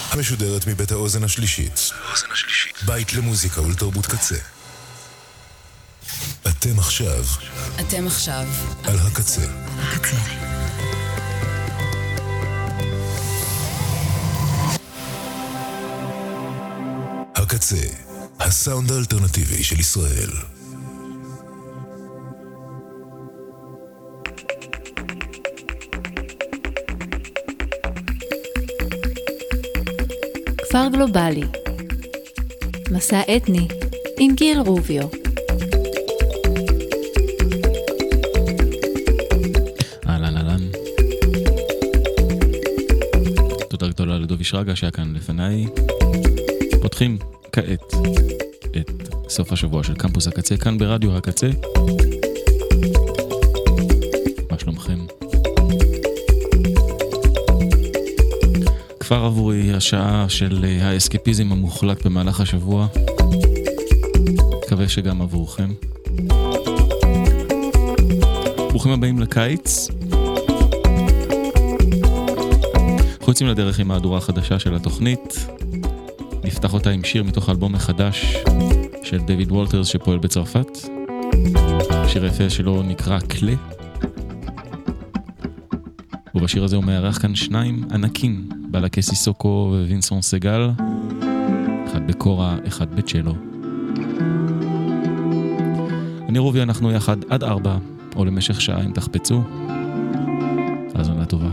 המשודרת מבית האוזן השלישית. בית למוזיקה ולתרבות קצה. אתם עכשיו על הקצה. הקצה, הסאונד האלטרנטיבי של ישראל. כפר גלובלי, מסע אתני עם גיל רוביו. אהלן. תודה גדולה לדובי שרגא שהיה כאן לפניי. פותחים כעת את סוף השבוע של קמפוס הקצה, כאן ברדיו הקצה. מה שלומכם? כבר עבורי השעה של האסקפיזם המוחלט במהלך השבוע. מקווה שגם עבורכם. ברוכים הבאים לקיץ. אנחנו יוצאים לדרך עם מהדורה החדשה של התוכנית. נפתח אותה עם שיר מתוך אלבום מחדש של דויד וולטרס שפועל בצרפת. שיר יפה שלו נקרא קלה. ובשיר הזה הוא מארח כאן שניים ענקים, בלקי סיסוקו ווינסון סגל, אחד בקורה, אחד בצ'לו. אני רובי, אנחנו יחד עד 4 או למשך שעה אם תחפצו. האזנה טובה.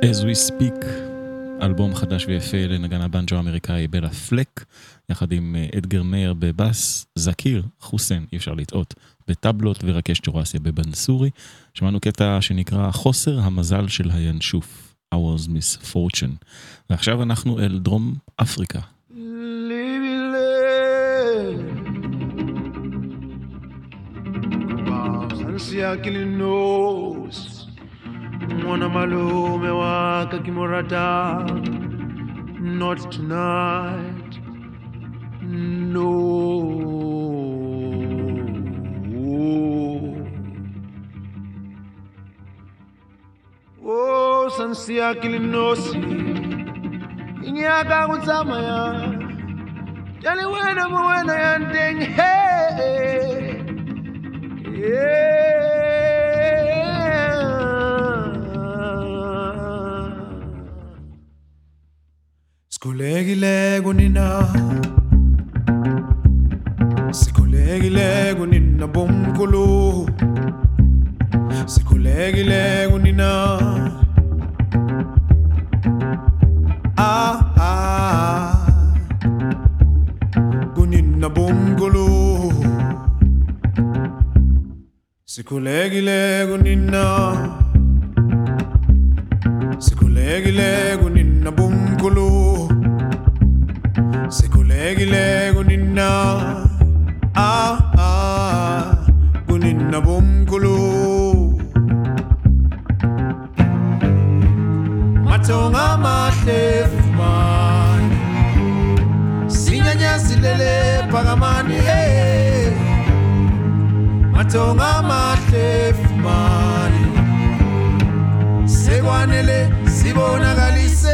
As We Speak, אלבום חדש ויפה לנגן הבנג'ו האמריקאי בלה פלק, יחד עם אדגר מאיר בבאס, זקיר חוסן, אי אפשר לטעות, בטבלות ורקש ג'ורסיה בבנסורי. שמענו קטע שנקרא חוסר המזל של הינשוף, Hours Misfortune. ועכשיו אנחנו אל דרום אפריקה. Mwana malume waka kimorata, not tonight, no. Oh, sansia kilinosi, inyaka kutsama ya, jali wena mwena yandeng, hey, yeah. Sikulegile gunina bomkulu, sikulegile gunina, gunina bomkulu, sikulegile gunina, sikulegile gunina bomkulu. Sikulegile gunina, gunina bomkulu. Matonga mahlefman, sinyanya silele pagamani, hey. Matonga mahlefman, segwanele sibonagalise.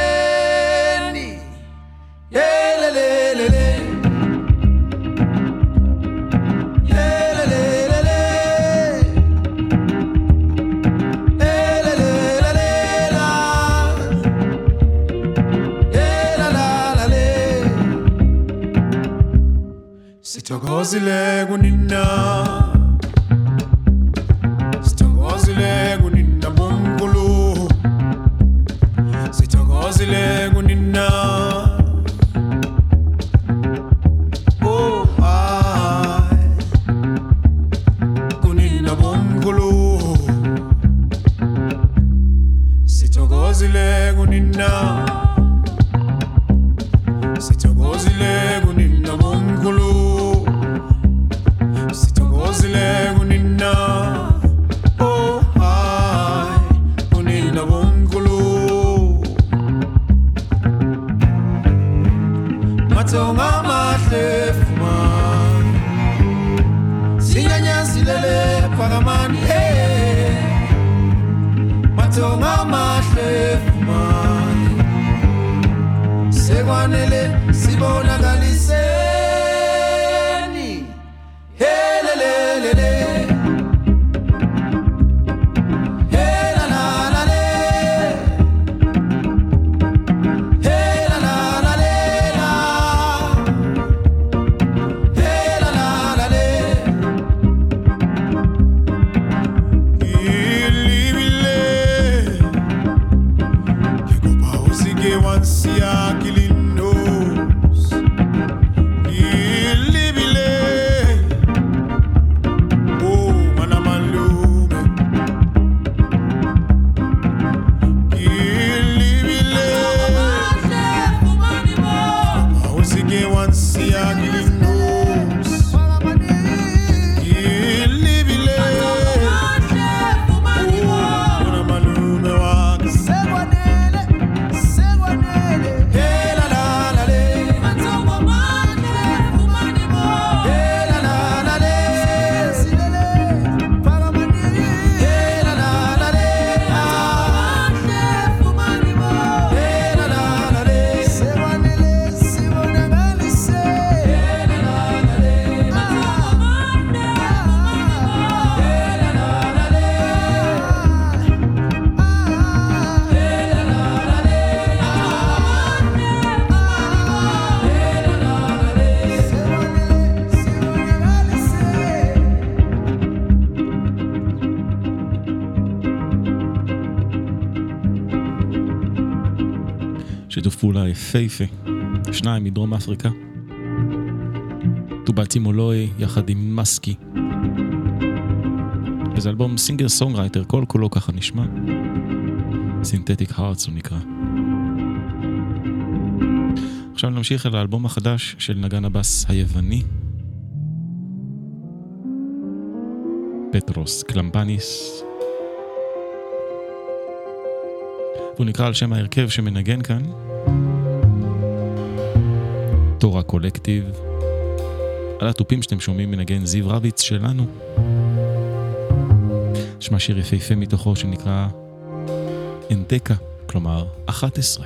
Sithokozile kunina, sithokozile kunina bomkulu, sithokozile kunina. Sithokozile kunina, sithokozile kunina bomkulu, sithokozile kunina, oh hi, kunina bomkulu. Matonga mahlefman, sinyanya silele pagamani, hey. Matonga mahlefman, segwanele sibonagaliseni, helelelele, helalalale, helalalalela, helalalale. Ilibile, kikopa usige wansia kilino. שיתוף פעולה יפהפה, שניים מדרום אפריקה, טובאטי מולוי יחד עם מסקי, וזה אלבום סינגר סונגרייטר, כל כולו ככה נשמע, סינתטיק הארטס הוא נקרא. עכשיו נמשיך אל האלבום החדש של נגן הבאס היווני פטרוס קלמפניס, הוא נקרא על שם ההרכב שמנגן כאן, תורה קולקטיב. על הטופים שאתם שומעים מנגן זיו רביץ שלנו, שמה שיר יפהפה מתוכו שנקרא אנטקה, כלומר 11.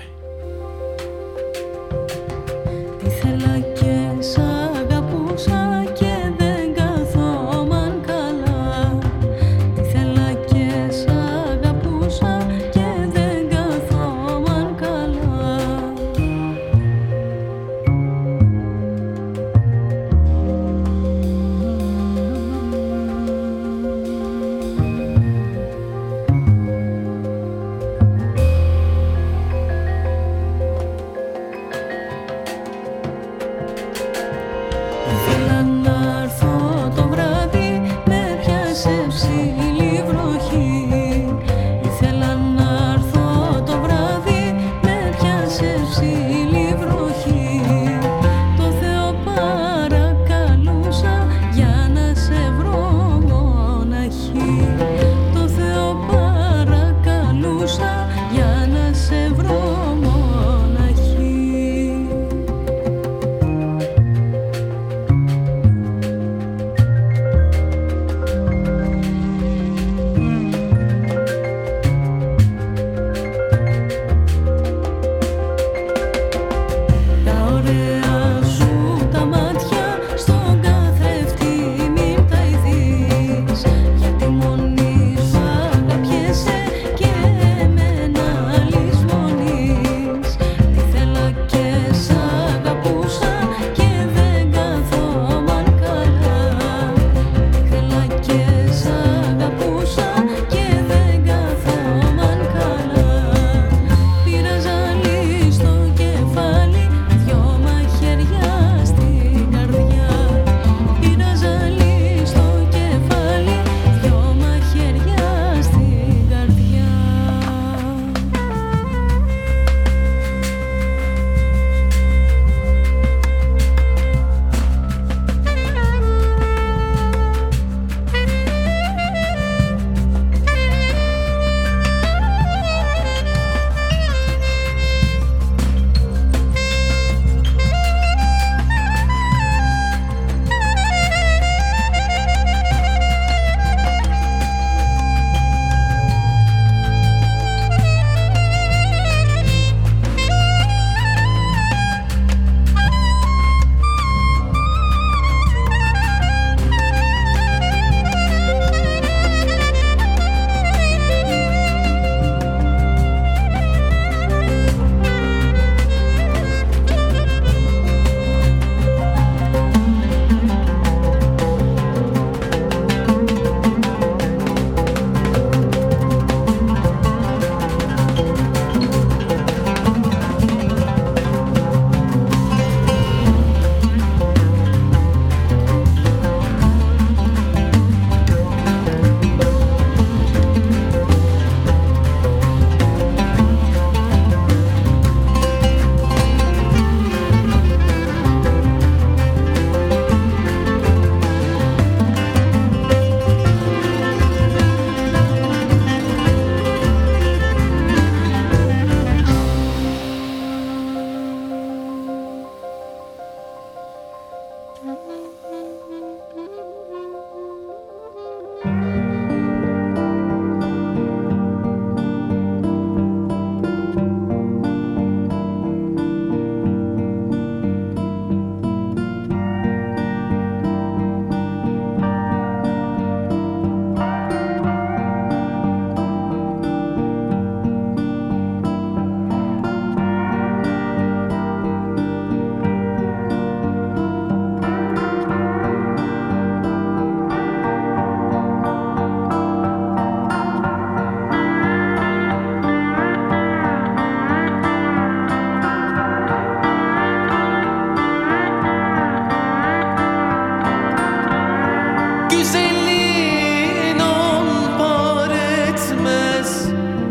Güzelliğin on par etmez,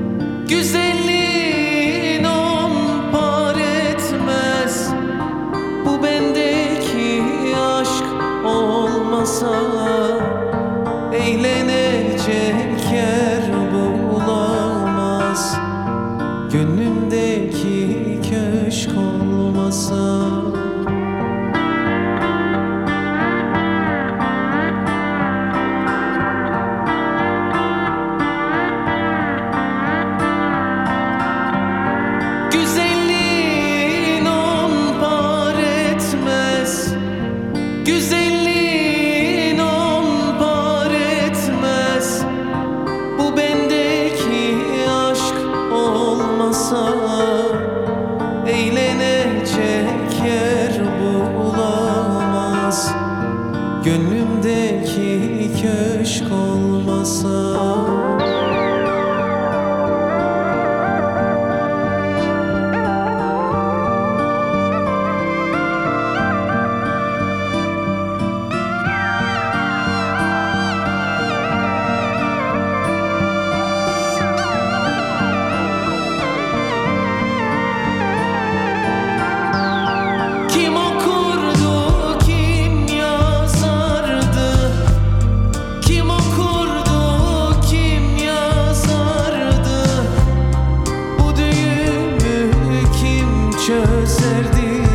güzelliğin on par etmez. Bu bendeki aşk olmasa eğlenecek yer bulamaz. Gönlümdeki köşk olmasa. Güzelliğin on par etmez, güzelliğin on par etmez. Bu bendeki aşk olmasa eğlenecek yer bulamaz. Gönlümdeki köşk olmasa. Kim okurdu, kim yazardı? Kim okurdu, kim yazardı? Bu düğümü kim çözerdi?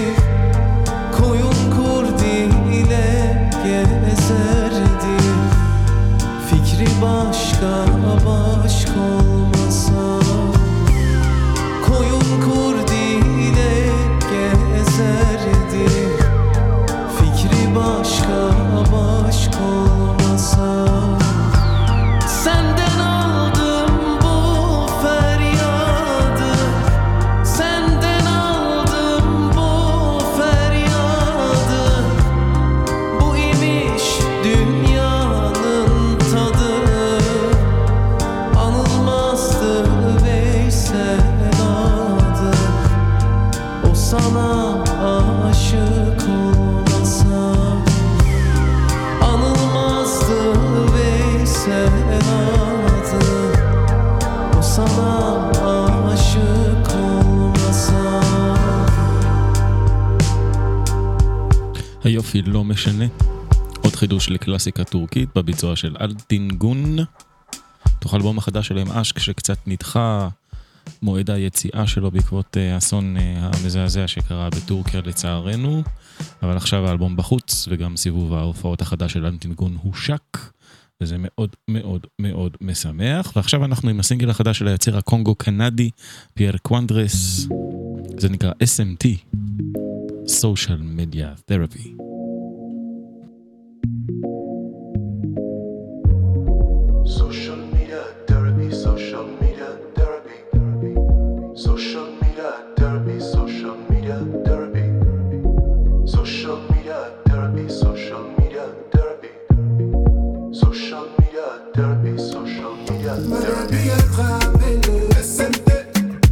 Koyun kurdu ile gezerdi. Fikri başka başka olmasa. Koyun kurdu ile gezerdi. Fikri başka başka olmasa. Senden aldım bu feryadı, senden aldım bu feryadı. Bu imiş dünyanın tadı. Anılmazdı Veysel adı. O sana aşık olmasa. Anılmazdı Veysel adı. O sana aşık olmasa. היופי לא משנה. עוד חידוש לקלאסיקה טורקית בביצוע של אלטינגון. תוך אלבום החדש שלהם אשק שקצת נדחה מועד היציאה שלו בעקבות האסון המזעזע שקרה בטורקיה לצערנו. אבל עכשיו האלבום בחוץ וגם סיבוב ההופעות החדש של אלטינגון הושק. וזה מאוד מאוד מאוד משמח. ועכשיו אנחנו עם הסינגל החדש של היצר הקונגו-קנדי פייר קוונדרס. זה נקרא SMT. Social Media Therapy. Social media therapy, social media therapy, social media therapy, social media therapy, social media therapy, social media therapy, social media therapy, social media therapy. SMT.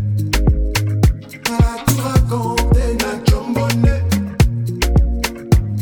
À tout raconter, na jambonnet.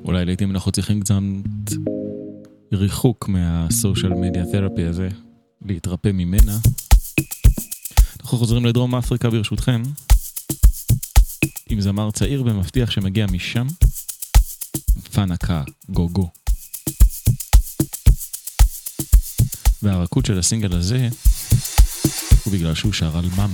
אולי לעתים אנחנו צריכים קצת ריחוק מהסושיאל מדיה תרפי הזה, להתרפא ממנה. אנחנו חוזרים לדרום אפריקה ברשותכם, עם זמר צעיר ומבטיח שמגיע משם, פאנקה גוגו. והרקוד של הסינגל הזה הוא בגלל שהוא שר על מאמה.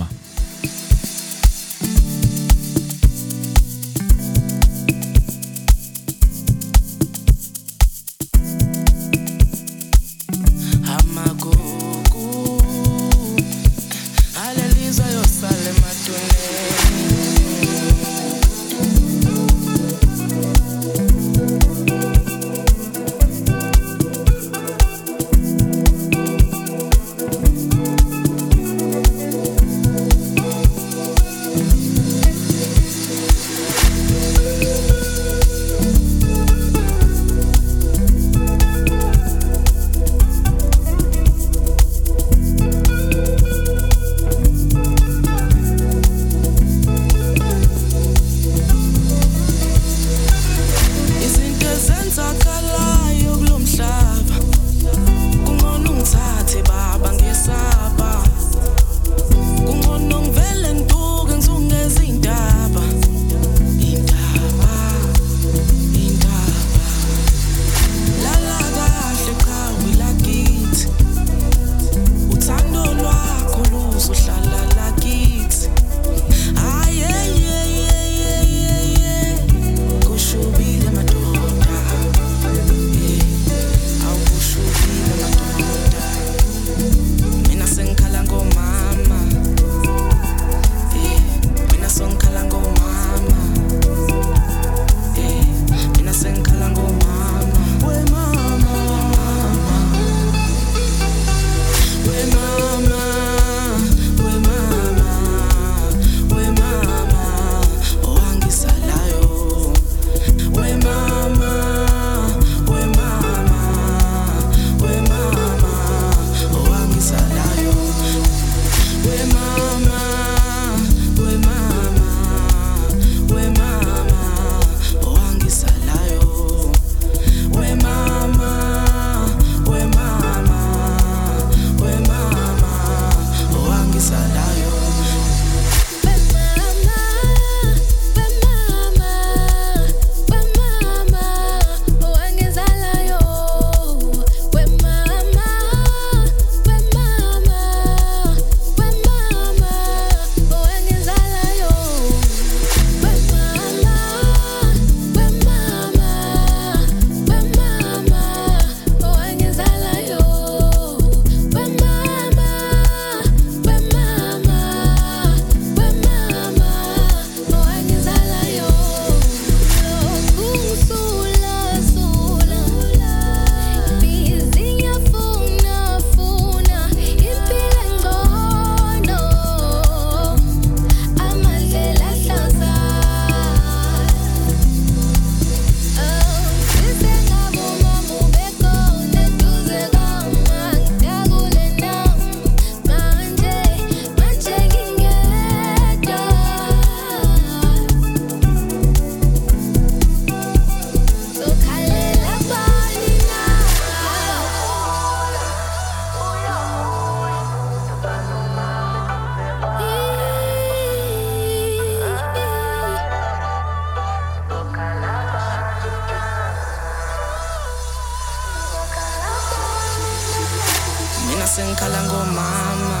Kalango mama,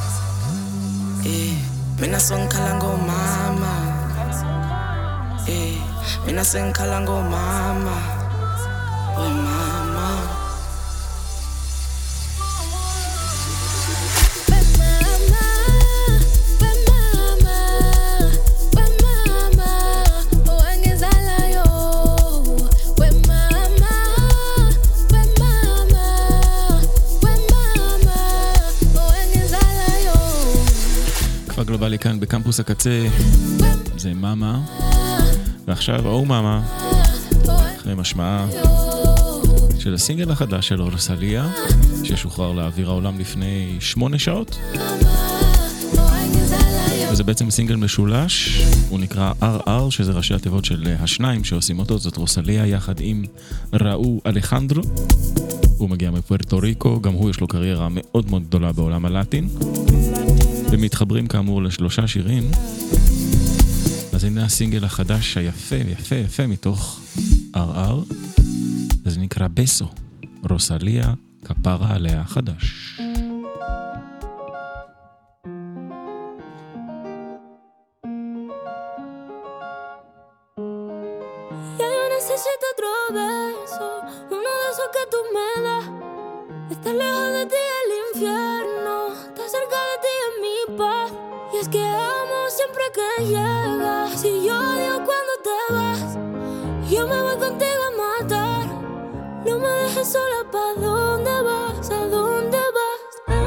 mina son kalango mama, mina sen kalango mama, oh mama. גלובלי כאן בקמפוס הקצה, זה מאמה, ועכשיו או מאמה, אחרי משמעה של הסינגל החדש של רוסליה, ששוחרר לאוויר העולם לפני 8 שעות. וזה בעצם סינגל משולש, הוא נקרא RR, שזה ראשי התיבות של השניים שעושים אותו, זאת רוסליה יחד עם ראו אלחנדרו. הוא מגיע מפוארטו ריקו, גם הוא יש לו קריירה מאוד מאוד גדולה בעולם הלטין. ומתחברים כאמור לשלושה שירים. אז הנה הסינגל החדש היפה, יפה, יפה מתוך RR. זה נקרא בסו, רוסליה, כפרה עליה חדש. Necesito otro beso, uno de esos que tú me das. Estar lejos de ti el infierno, estar cerca de ti es mi paz. Y es que amo siempre que llegas. Si yo odio cuando te vas, yo me voy contigo a matar. No me dejes sola, ¿pa' dónde vas? ¿A dónde vas?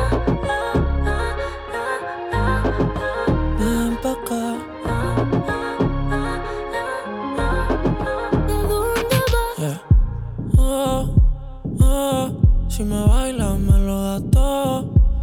Ven pa' acá. Si me bailas me lo das todo.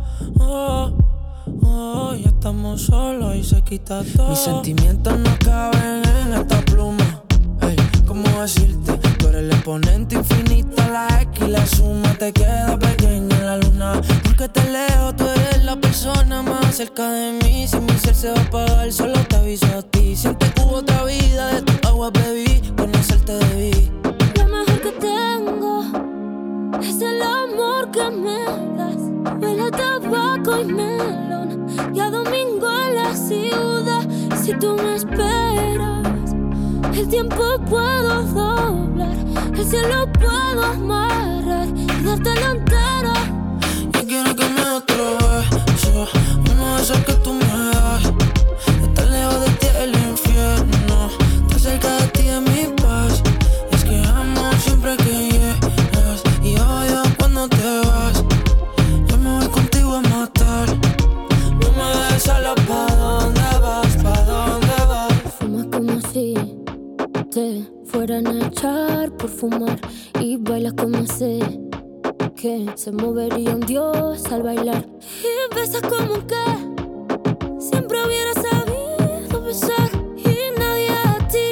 Ya estamos solos y se quita todo. Mis sentimientos no caben en esta pluma. Hey, ¿cómo decirte? Tú eres el exponente infinito, la X y la suma te queda pequeña en la luna. Porque te leo, tú eres la persona más cerca de mí. Si mi ser se va a apagar, solo te aviso a ti. Siente que hubo otra vida, de tu agua bebí, conocerte debí. Lo mejor que tengo es el amor que me das. Huele a tabaco y melón, y a domingo en la ciudad. Si tú me esperas, el tiempo puedo doblar, el cielo puedo amarrar y dártelo entero. Yo quiero que me des otro beso, uno de esos que tú me das. Estar lejos de ti es el infierno, estar cerca de ti es mi paz. Y es que amo siempre que llegas y odio cuando te vas. Yo me voy contigo a matar. No me dejes sola, ¿pa' dónde vas? ¿Pa' dónde vas? Fumas como si te fueran a echar por fumar, y bailas como si que se movería un dios al bailar. Y besas como que siempre hubiera sabido besar. Y nadie a ti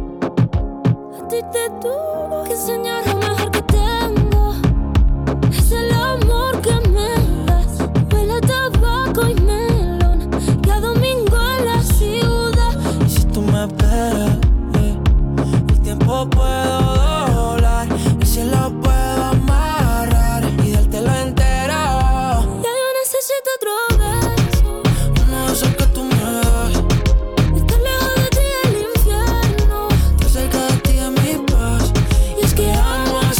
te tuvo que enseñar. Lo mejor que tengo es el amor que me das. Huele a tabaco y melón, y a domingo en la ciudad. Y si tú me esperas, el tiempo puedo doblar, el cielo puedo amarrar y dártelo entero. Ya yo necesito otro beso, Uno de esos que tú me das. estar lejos de ti el infierno. Estar cerca de ti es mi paz. Y es que amo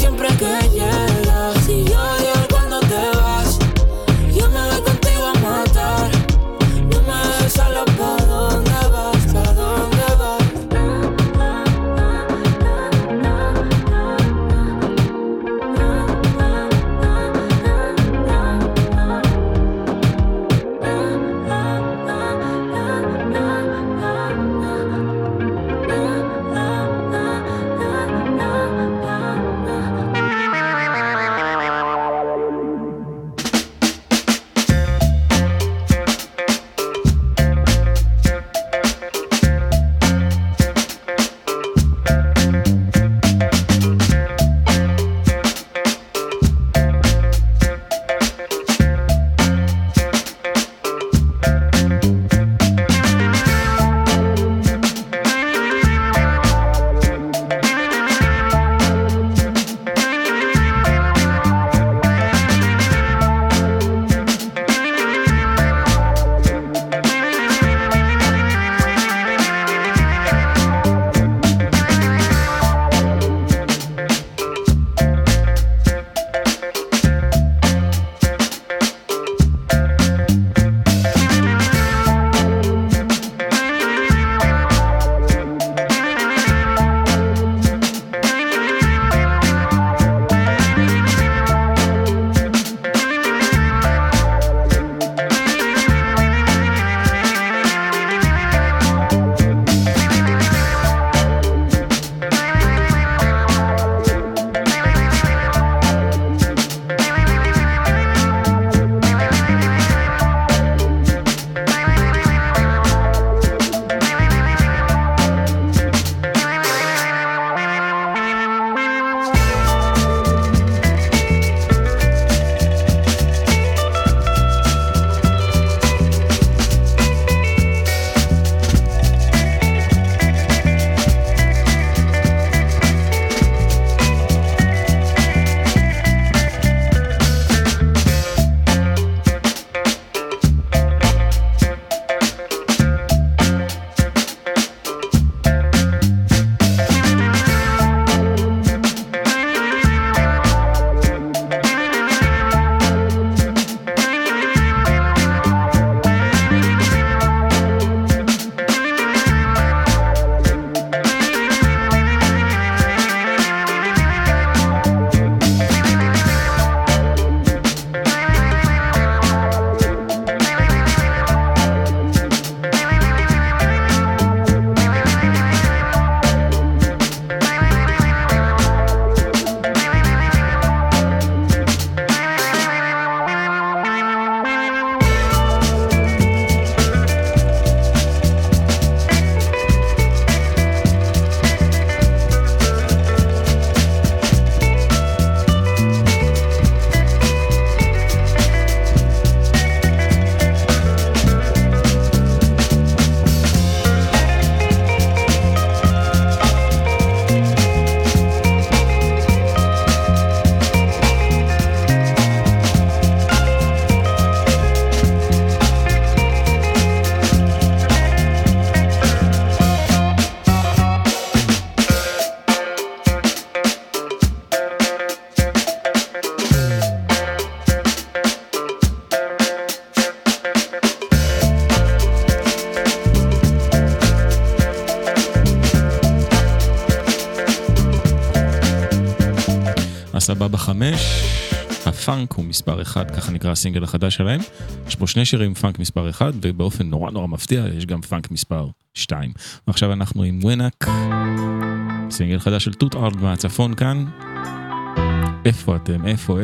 הסבבה 5, הפאנק הוא מספר 1, ככה נקרא הסינגל החדש שלהם. יש פה 2 שירים פאנק מספר 1, ובאופן נורא נורא מפתיע, יש גם פאנק מספר 2. ועכשיו אנחנו עם ווינק, סינגל חדש של טוט ארט מהצפון כאן. איפה אתם? איפה?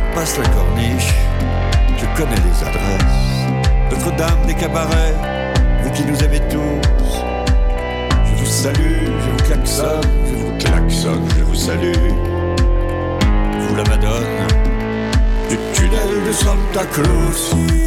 passe la corniche, je connais les adresses. Notre-Dame des cabarets, vous qui nous aimez tous. Je vous salue, je vous klaxonne, je vous klaxonne, je vous salue. Vous la Madone du tunnel de Santa Cruz.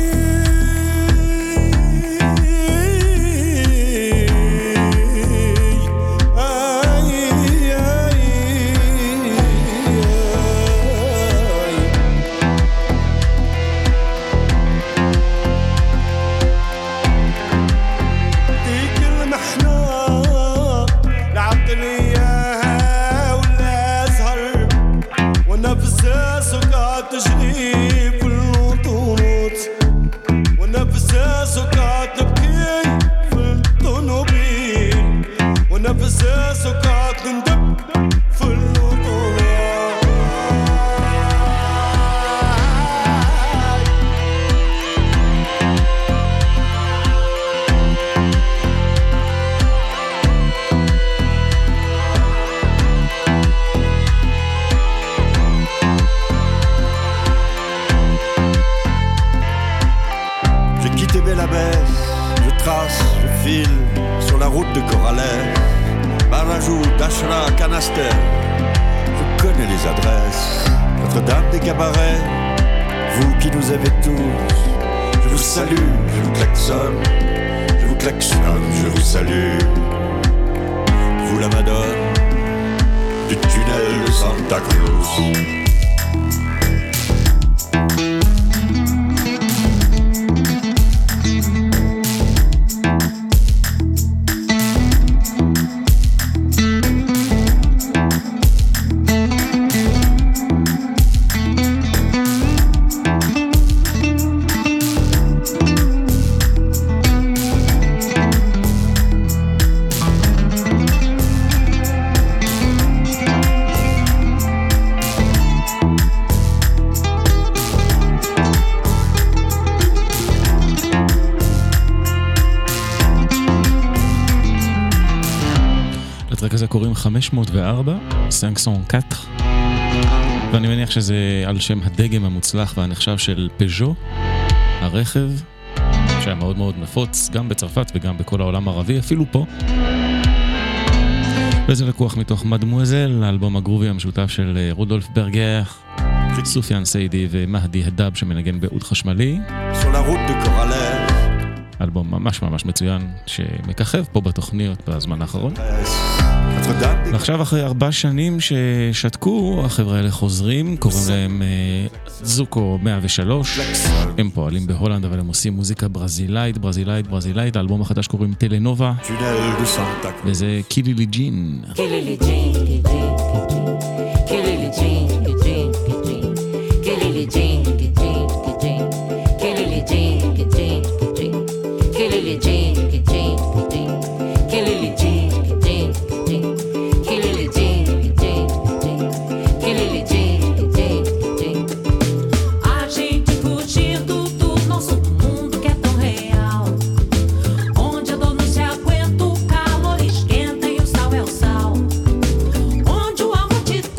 לטרק הזה קוראים 504, 504, ואני מניח שזה על שם הדגם המוצלח והנחשב של פז'ו, הרכב שהיה מאוד מאוד נפוץ גם בצרפת וגם בכל העולם הערבי, אפילו פה. וזה לקוח מתוך מדמואזל, האלבום הגרובי המשותף של רודולף ברגר, סופיאן סיידי ומהדי הדאב שמנגן בעוד חשמלי. אלבום ממש ממש מצוין שמככב פה בתוכניות בזמן האחרון. ועכשיו אחרי 4 שנים ששתקו, החבר'ה האלה חוזרים, קוראים להם זוקו 103. הם פועלים בהולנד אבל הם עושים מוזיקה ברזילאית. האלבום החדש קוראים טלנובה, וזה קילילי ג'ין. Onde o amor te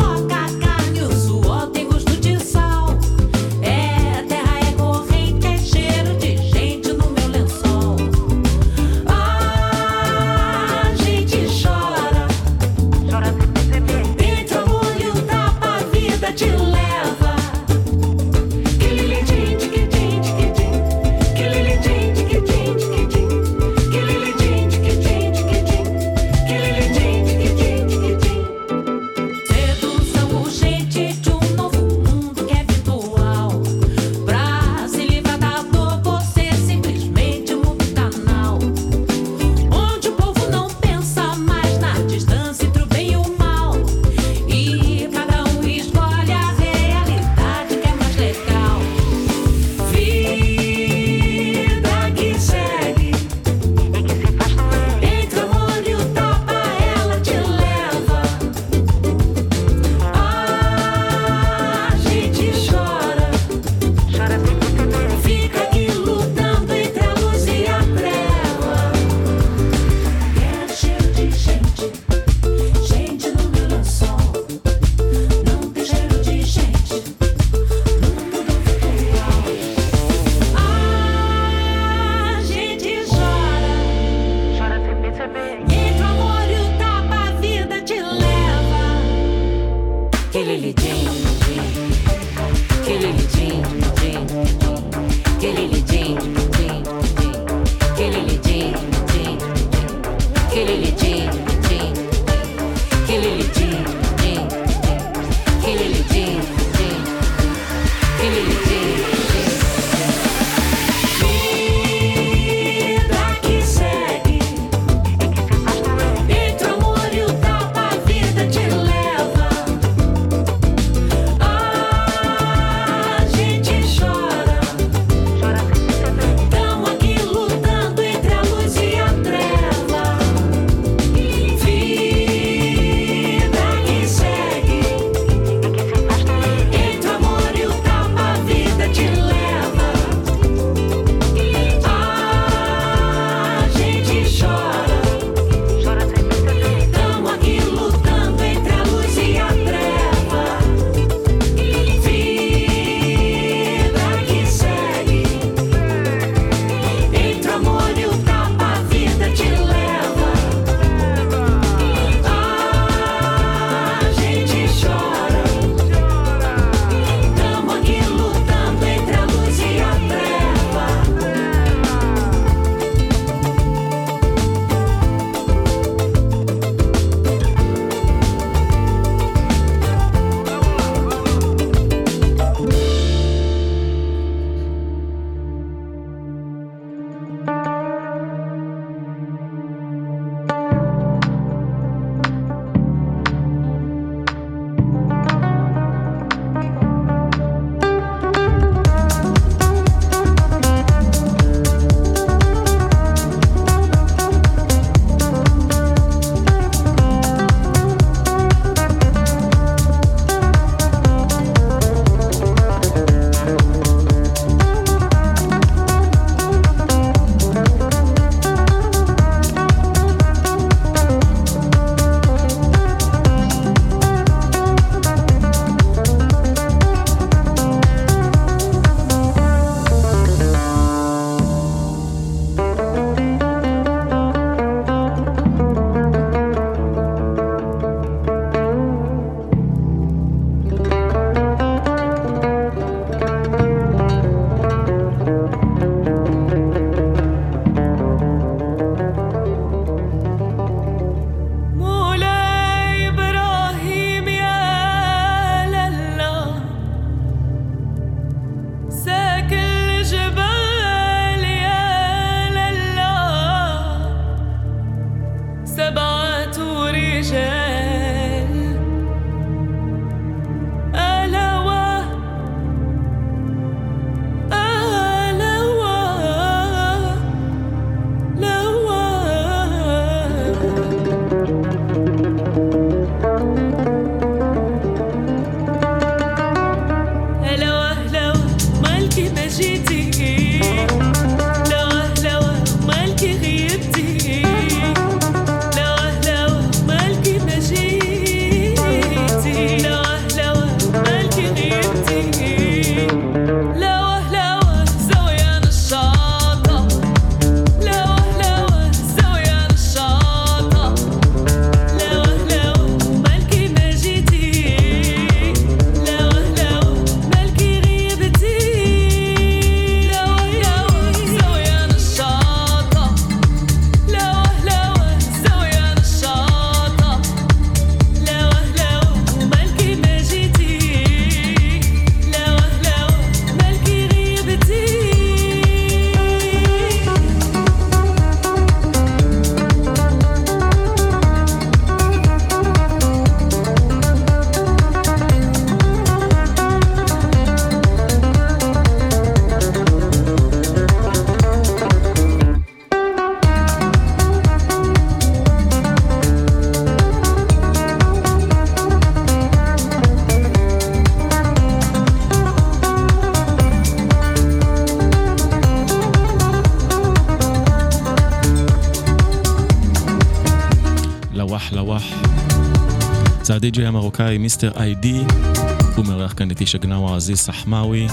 זה הדי-ג'יי המרוקאי מיסטר איי-די, הוא מארח כאן את איש הגנאווה עזיז סחמאווי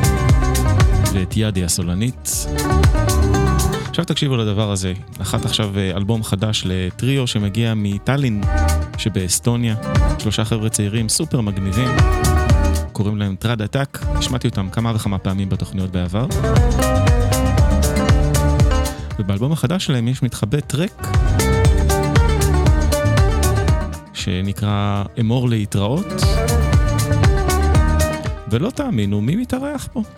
ואת ידי הסולנית. עכשיו תקשיבו לדבר הזה, נחת עכשיו אלבום חדש לטריו שמגיע מטלין שבאסטוניה, 3 חבר'ה צעירים סופר מגניבים, קוראים להם טרד אטאק, השמעתי אותם כמה וכמה פעמים בתוכניות בעבר. ובאלבום החדש שלהם יש מתחבא טרק שנקרא אמור להתראות, ולא תאמינו מי מתארח פה.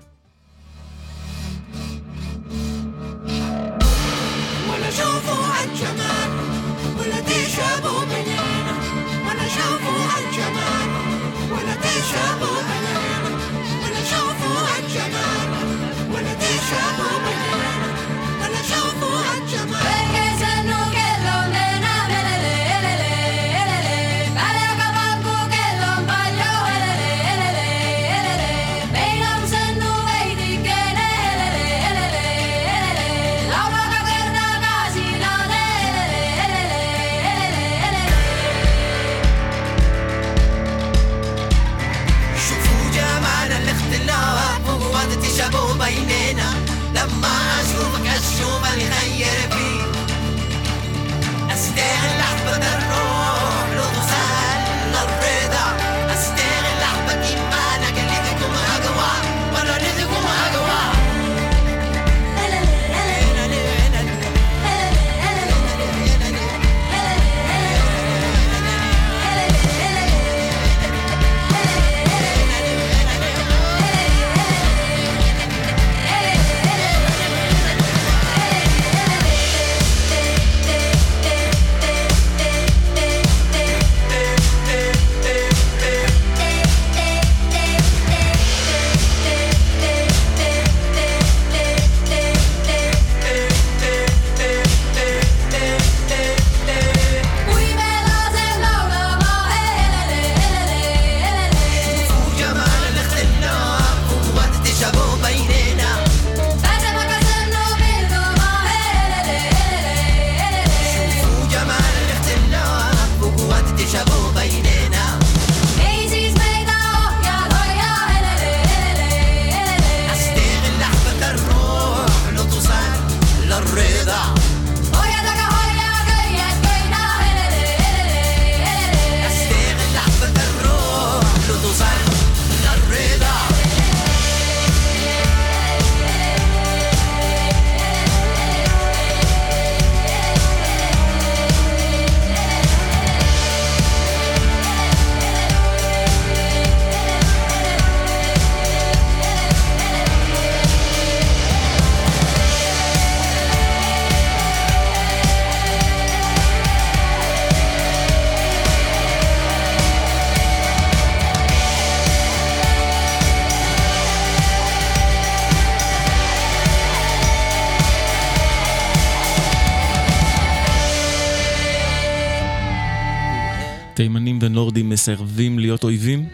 תימנים ונורדים מסרבים להיות אויבים.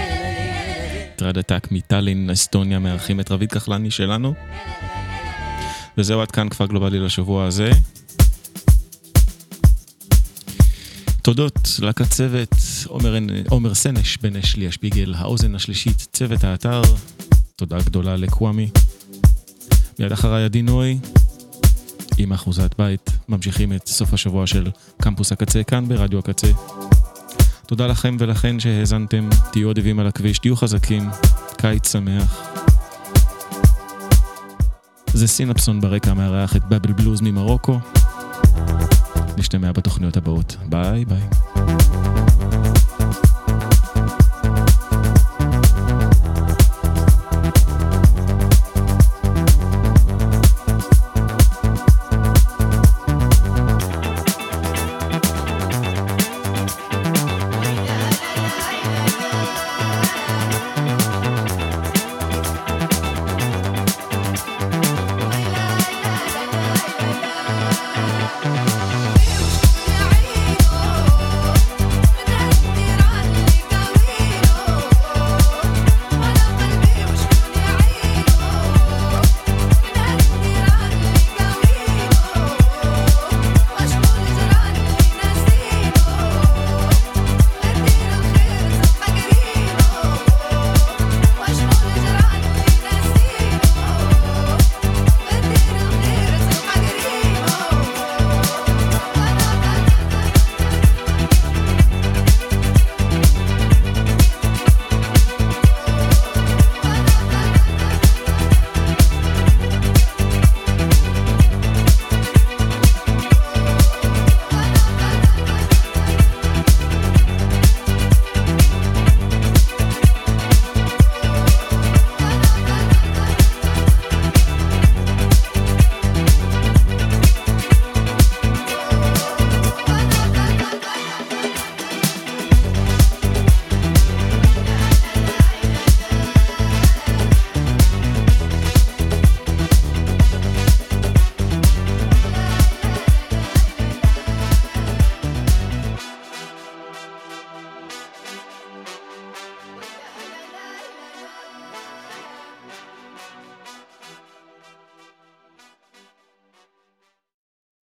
טרד אטאק מטאלין, אסטוניה, מארחים את רביד כחלני שלנו. וזהו עד כאן כפר גלובלי לשבוע הזה. תודות לקצוות עומר סנש, בן אשלי השפיגל, האוזן השלישית, צוות האתר. תודה גדולה לקוואמי. מיד אחריי עדינוי. עם אחוזת בית, ממשיכים את סוף השבוע של קמפוס הקצה כאן ברדיו הקצה. תודה לכם ולכן שהאזנתם, תהיו אדיבים על הכביש, תהיו חזקים, קיץ שמח. זה סינפסון ברקע מארח את בבל בלוז ממרוקו. נשתמע בתוכניות הבאות. ביי ביי.